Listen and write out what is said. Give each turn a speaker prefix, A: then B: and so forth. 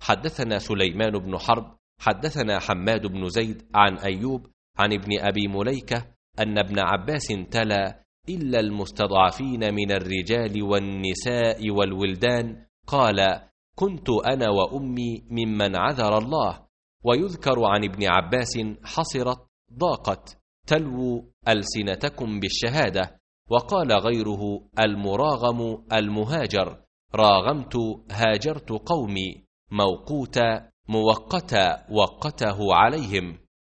A: حدثنا سليمان بن حرب حدثنا حماد بن زيد عن أيوب عن ابن أبي مليكة أن ابن عباس تلا: إلا المستضعفين من الرجال والنساء والولدان. قال: كنت أنا وأمي ممن عذر الله. ويذكر عن ابن عباس: حصرت ضاقت تلو ألسنتكم بالشهادة. وقال غيره: المراغم المهاجر، راغمت هاجرت قومي، موقوتا موقتا وقته عليهم.